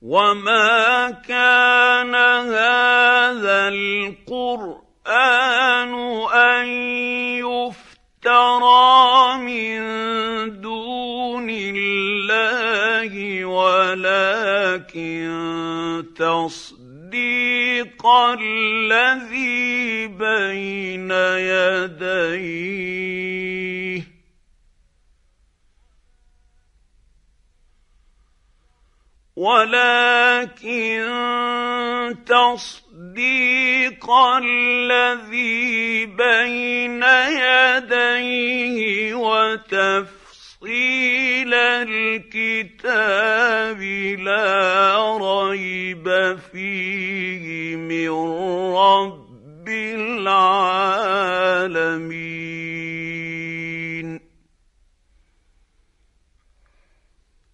وما كان هذا القرآن أن يفترى من دون الله ولكن تصديق الذي بين يديه وتفصيل الكتاب لا ريب فيه من رب العالمين.